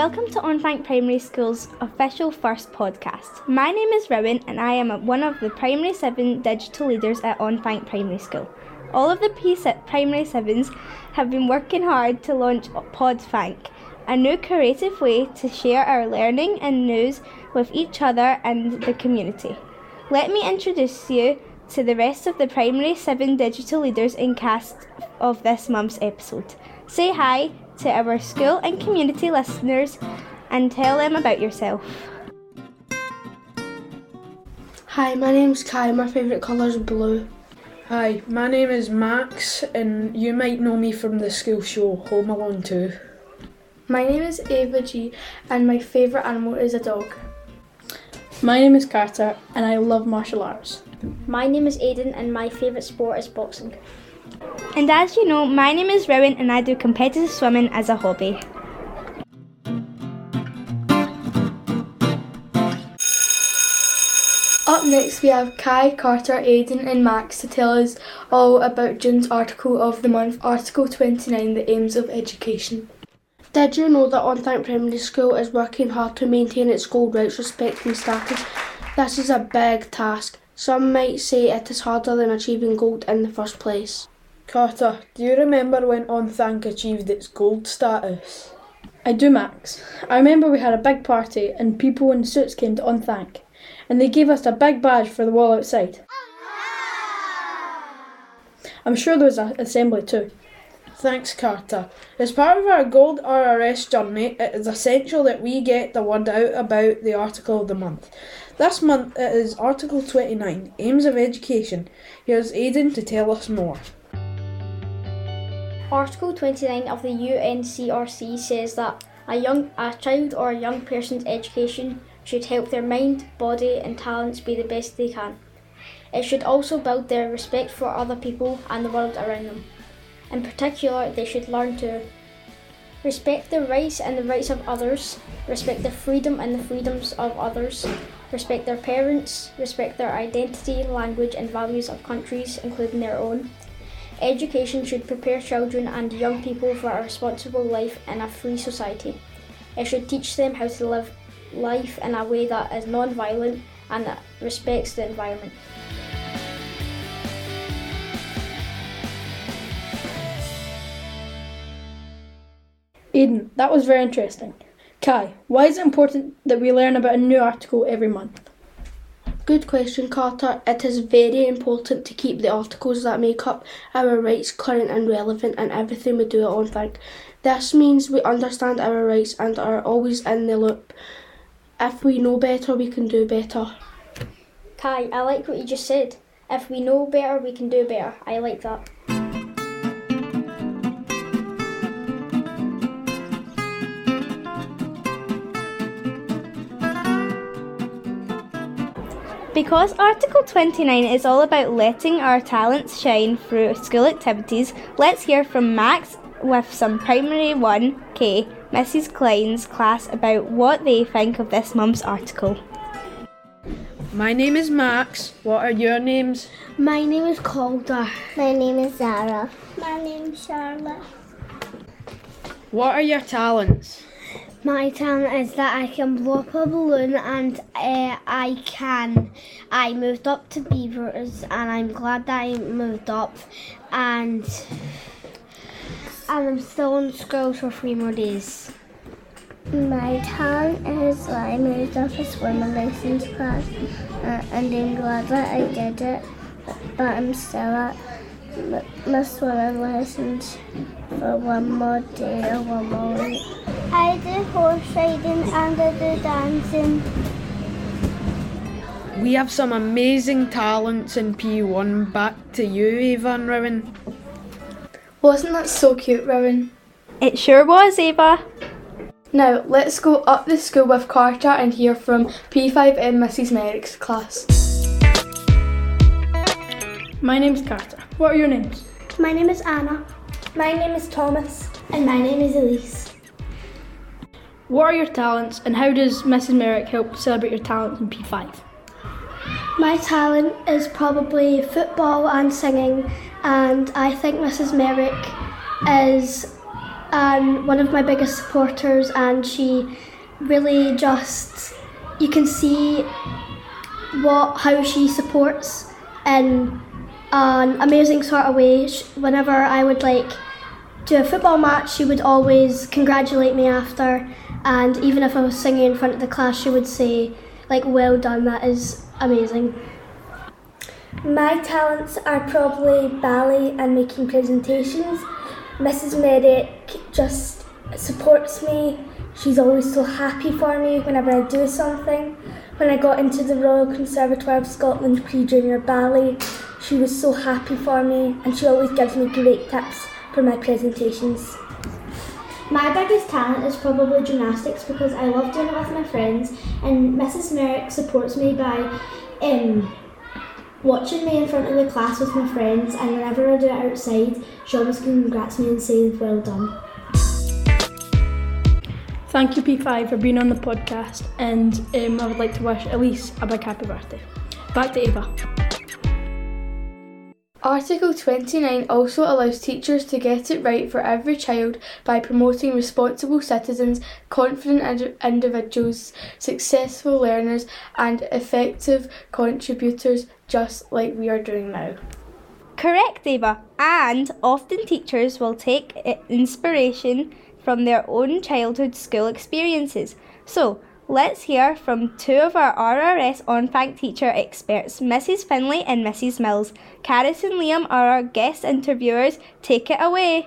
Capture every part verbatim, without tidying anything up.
Welcome to Onfank Primary School's official first podcast. My name is Rowan and I am one of the Primary seven digital leaders at Onfank Primary School. All of the P six Primary sevens have been working hard to launch PodFank, a new creative way to share our learning and news with each other and the community. Let me introduce you to the rest of the Primary seven digital leaders in cast of this month's episode. Say hi to our school and community listeners and tell them about yourself. Hi, my name's Kai. My favourite colour is blue. Hi, my name is Max and you might know me from the school show Home Alone two. My name is Ava G and my favourite animal is a dog. My name is Carter and I love martial arts. My name is Aidan and my favourite sport is boxing. And as you know, my name is Rowan and I do competitive swimming as a hobby. Up next we have Kai, Carter, Aidan and Max to tell us all about June's article of the month, Article twenty-nine, the aims of education. Did you know that Onfank Primary School is working hard to maintain its gold rights, respect and status? This is a big task. Some might say it is harder than achieving gold in the first place. Carter, do you remember when Onfank achieved its gold status? I do, Max. I remember we had a big party and people in suits came to Onfank and they gave us a big badge for the wall outside. I'm sure there was an assembly too. Thanks, Carter. As part of our Gold R R S journey, it is essential that we get the word out about the article of the month. This month it is Article twenty-nine, Aims of Education. Here's Aidan to tell us more. Article twenty-nine of the U N C R C says that a young a child or a young person's education should help their mind, body and talents be the best they can. It should also build their respect for other people and the world around them. In particular, they should learn to respect the rights and the rights of others, respect the freedom and the freedoms of others, respect their parents, respect their identity, language and values of countries, including their own. Education should prepare children and young people for a responsible life in a free society. It should teach them how to live life in a way that is non-violent and that respects the environment. Aidan, that was very interesting. Kai, why is it important that we learn about a new article every month? Good question, Carter. It is very important to keep the articles that make up our rights current and relevant in everything we do at Onfank. This means we understand our rights and are always in the loop. If we know better, we can do better. Kai, I like what you just said. If we know better, we can do better. I like that. Because Article twenty-nine is all about letting our talents shine through school activities, let's hear from Max with some Primary one K, Missus Klein's class about what they think of this month's article. My name is Max. What are your names? My name is Calder. My name is Zara. My name is Charlotte. What are your talents? My talent is that I can blow up a balloon and uh, I can. I moved up to Beavers and I'm glad that I moved up and, and I'm still in school for three more days. My talent is that I moved up a swimming lessons class uh, and I'm glad that I did it, but I'm still at my swimming lessons for one more day or one more week. I do horse riding and I do dancing. We have some amazing talents in P one. Back to you, Ava and Rowan. Wasn't that so cute, Rowan? It sure was, Ava. Now, let's go up the school with Carter and hear from P five M Missus Merrick's class. My name's Carter. What are your names? My name is Anna. My name is Thomas. And my name is Elise. What are your talents and how does Missus Merrick help celebrate your talents in P five? My talent is probably football and singing, and I think Missus Merrick is and one of my biggest supporters, and she really just, you can see what how she supports in an amazing sort of way. Whenever I would like do a football match, she would always congratulate me after, and even if I was singing in front of the class, she would say like, well done, that is amazing. My talents are probably ballet and making presentations. Missus Merrick just supports me. She's always so happy for me whenever I do something. When I got into the Royal Conservatoire of Scotland Pre-Junior Ballet, she was so happy for me, and she always gives me great tips for my presentations. My biggest talent is probably gymnastics because I love doing it with my friends, and Missus Merrick supports me by um, watching me in front of the class with my friends, and whenever I do it outside, she always congrats me and says well done. Thank you P five for being on the podcast, and um, I would like to wish Elise a big happy birthday. Back to Ava. Article twenty-nine also allows teachers to get it right for every child by promoting responsible citizens, confident ind- individuals, successful learners and effective contributors, just like we are doing now. Correct, Ava. And often teachers will take inspiration from their own childhood school experiences. So, let's hear from two of our R R S OnFank teacher experts, Missus Finlay and Missus Mills. Caris and Liam are our guest interviewers. Take it away.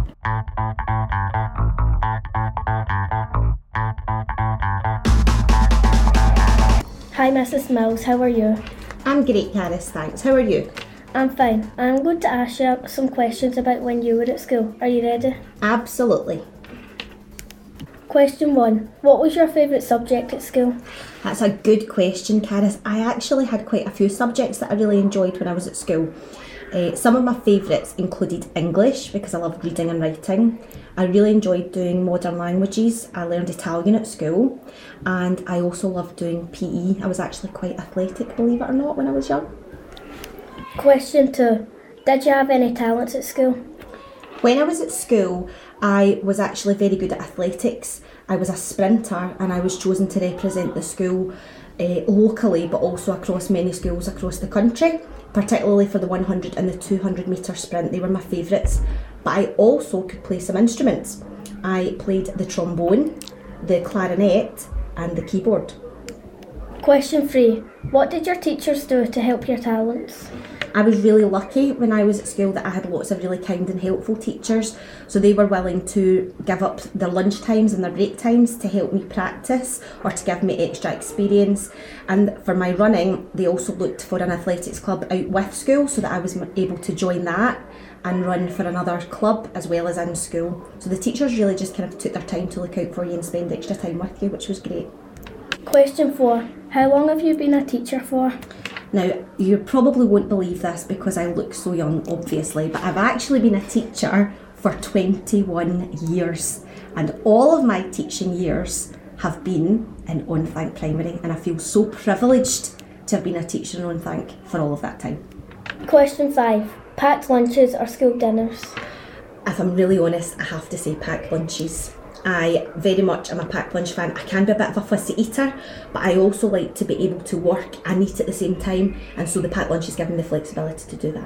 Hi Missus Mills, how are you? I'm great, Caris, thanks. How are you? I'm fine. I'm going to ask you some questions about when you were at school. Are you ready? Absolutely. Question one. What was your favourite subject at school? That's a good question, Caris. I actually had quite a few subjects that I really enjoyed when I was at school. Uh, some of my favourites included English because I loved reading and writing. I really enjoyed doing modern languages. I learned Italian at school, and I also loved doing P E. I was actually quite athletic, believe it or not, when I was young. Question two. Did you have any talents at school? When I was at school, I was actually very good at athletics. I was a sprinter, and I was chosen to represent the school uh, locally, but also across many schools across the country, particularly for the one hundred and the two hundred metre sprint. They were my favourites. But I also could play some instruments. I played the trombone, the clarinet and the keyboard. Question three. What did your teachers do to help your talents? I was really lucky when I was at school that I had lots of really kind and helpful teachers. So they were willing to give up their lunch times and their break times to help me practice or to give me extra experience. And for my running, they also looked for an athletics club out with school so that I was able to join that and run for another club as well as in school. So the teachers really just kind of took their time to look out for you and spend extra time with you, which was great. Question four. How long have you been a teacher for? Now, you probably won't believe this because I look so young, obviously, but I've actually been a teacher for twenty-one years. And all of my teaching years have been in OnFank Primary, and I feel so privileged to have been a teacher in OnFank for all of that time. Question five. Packed lunches or school dinners? If I'm really honest, I have to say packed lunches. I very much am a packed lunch fan. I can be a bit of a fussy eater, but I also like to be able to work and eat at the same time, and so the packed lunches give me the flexibility to do that.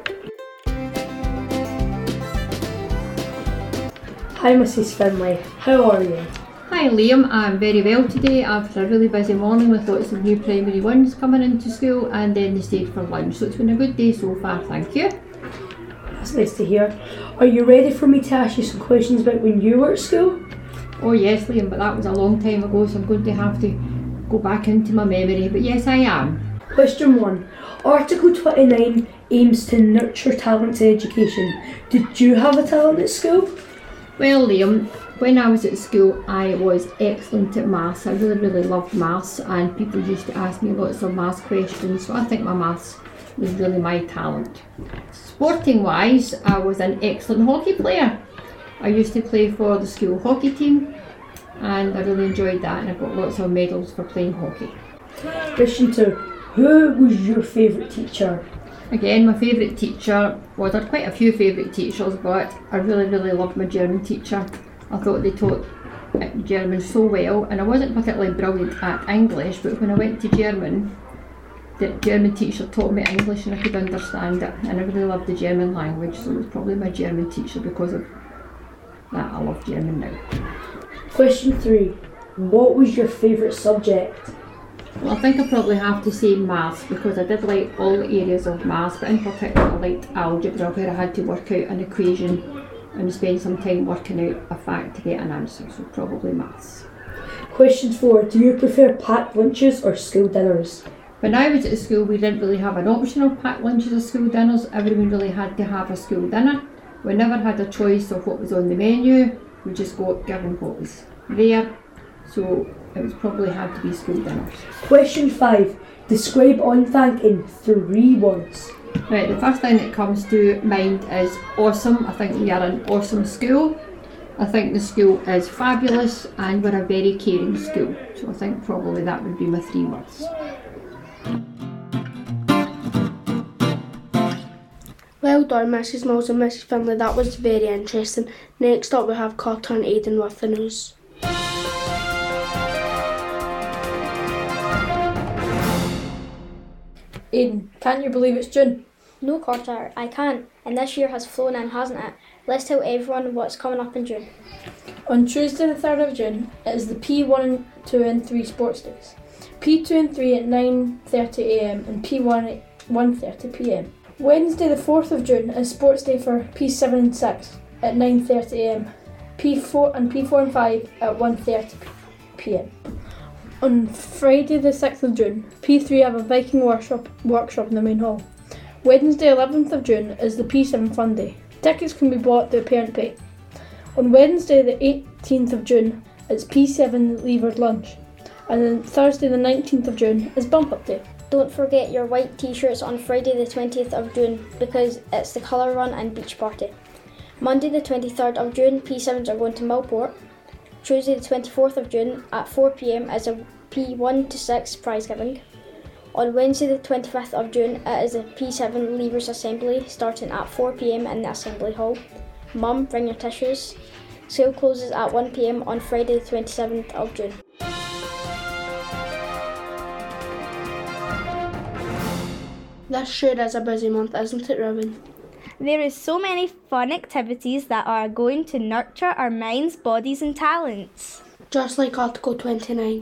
Hi Missus Finlay, how are you? Hi Liam, I'm very well today after a really busy morning with lots of new primary ones coming into school, and then they stayed for lunch, so it's been a good day so far, thank you. That's nice to hear. Are you ready for me to ask you some questions about when you were at school? Oh yes Liam, but that was a long time ago, so I'm going to have to go back into my memory, but yes I am. Question one. Article twenty-nine aims to nurture talent in education. Did you have a talent at school? Well Liam, when I was at school I was excellent at maths. I really really loved maths, and people used to ask me lots of maths questions, so I think my maths was really my talent. Sporting wise, I was an excellent hockey player. I used to play for the school hockey team, and I really enjoyed that, and I got lots of medals for playing hockey. Question two. Who was your favourite teacher? Again, my favourite teacher, well, I had quite a few favourite teachers, but I really, really loved my German teacher. I thought they taught German so well, and I wasn't particularly brilliant at English, but when I went to German, the German teacher taught me English and I could understand it, and I really loved the German language, so it was probably my German teacher. Because of that, I love German now. Question three. What was your favourite subject? Well, I think I probably have to say maths, because I did like all the areas of maths, but in particular I liked algebra, where I had to work out an equation and spend some time working out a fact to get an answer, so probably maths. Question four. Do you prefer packed lunches or school dinners? When I was at school, we didn't really have an option of packed lunches or school dinners. Everyone really had to have a school dinner. We never had a choice of what was on the menu, we just got given what was there, so it was probably had to be school dinners. Question five. Describe On Thank in three words. Right, the first thing that comes to mind is awesome. I think we are an awesome school. I think the school is fabulous and we're a very caring school. So I think probably that would be my three words. Well done, Missus Mills and Missus Finlay, that was very interesting. Next up we have Carter and Aidan with the news. Aidan, can't you believe it's June? No, Carter, I can't. And this year has flown in, hasn't it? Let's tell everyone what's coming up in June. On Tuesday the third of June, it is the P one, two and three sports days. P two and three at nine thirty a m and P one at one thirty p m. Wednesday the fourth of June is sports day for P seven and six at nine thirty a m. P four and P four and five at one thirty p m. On Friday the sixth of June, P three have a Viking workshop, workshop in the main hall. Wednesday eleventh of June is the P seven fun day. Tickets can be bought through parent pay. On Wednesday the eighteenth of June it's P seven leavers lunch. And then Thursday the nineteenth of June is bump up day. Don't forget your white t-shirts on Friday the twentieth of June because it's the colour run and beach party. Monday the twenty-third of June, P sevens are going to Millport. Tuesday the twenty-fourth of June at four p m is a P one to six prize giving. On Wednesday the twenty-fifth of June it is a P seven Leavers Assembly starting at four p m in the Assembly Hall. Mum, bring your tissues. Sale closes at one p m on Friday the twenty-seventh of June. This sure is a busy month, isn't it, Robin? There is so many fun activities that are going to nurture our minds, bodies and talents. Just like Article twenty-nine.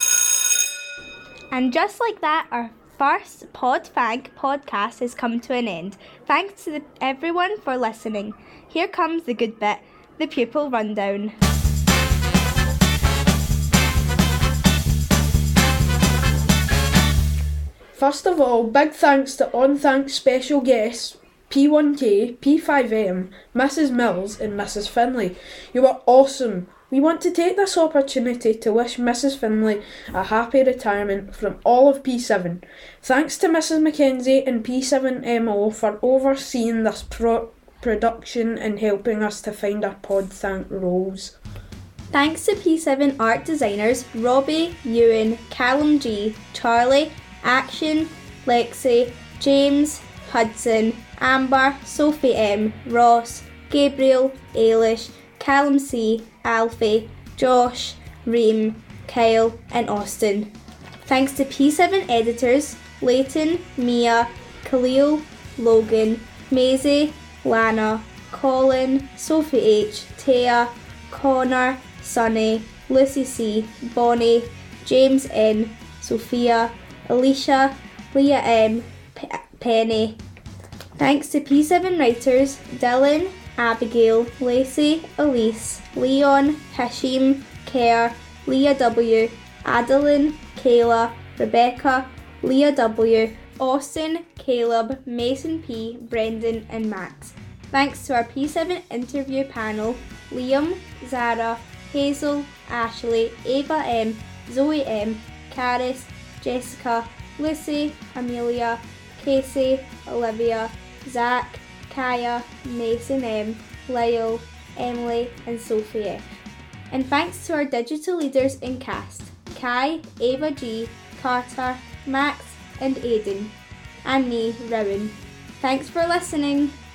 And just like that, our first PodFank podcast has come to an end. Thanks to the, everyone for listening. Here comes the good bit, the pupil rundown. First of all, big thanks to On Thank's special guests, P one K, P five M, Missus Mills and Missus Finlay. You were awesome. We want to take this opportunity to wish Missus Finlay a happy retirement from all of P seven. Thanks to Missus Mackenzie and P seven M O for overseeing this pro- production and helping us to find our PodThank roles. Thanks to P seven art designers Robbie, Ewan, Callum G, Charlie, Action, Lexi, James, Hudson, Amber, Sophie M, Ross, Gabriel, Ailish, Callum C, Alfie, Josh, Reem, Kyle and Austin. Thanks to P seven editors Leighton, Mia, Khalil, Logan, Maisie, Lana, Colin, Sophie H, Taya, Connor, Sunny, Lucy C, Bonnie, James N, Sophia, Alicia, Leah M, P- Penny. Thanks to P seven writers Dylan, Abigail, Lacey, Elise, Leon, Hashim, Kerr, Leah W, Adeline, Kayla, Rebecca, Leah W, Austin, Caleb, Mason P, Brendan and Max. Thanks to our P seven interview panel Liam, Zara, Hazel, Ashley, Ava M, Zoe M, Caris, Jessica, Lucy, Amelia, Casey, Olivia, Zach, Kaya, Mason M, Lyle, Emily and Sophie F. And thanks to our digital leaders in cast, Kai, Ava G, Carter, Max and Aidan, and me, Rowan. Thanks for listening.